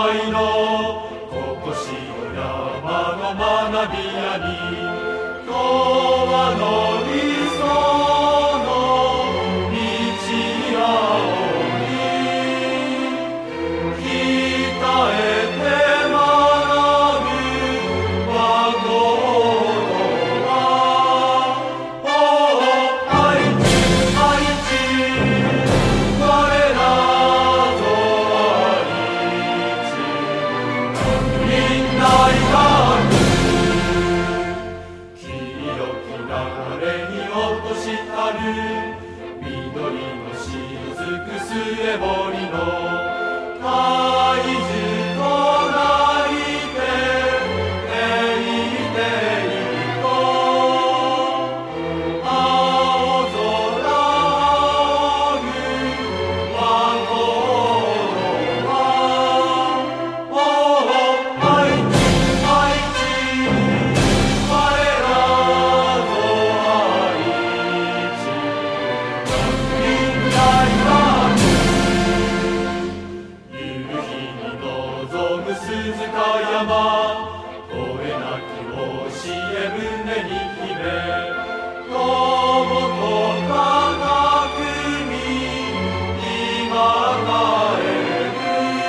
いのここしの山の学びやに永遠の理想の道あおり鍛えて学ぶ我が緑のしずくすえぼりの大樹となりていてゆこう青空仰ぐ我は愛知我らぞ愛知鈴鹿山声なき教え胸に秘め友とかくみ今帰る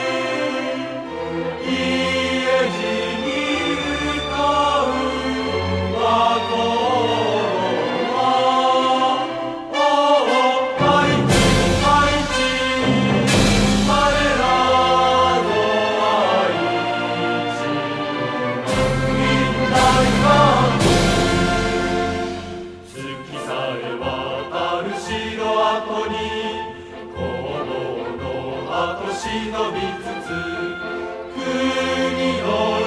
家路に歌う我後に行動の後忍びつつ国の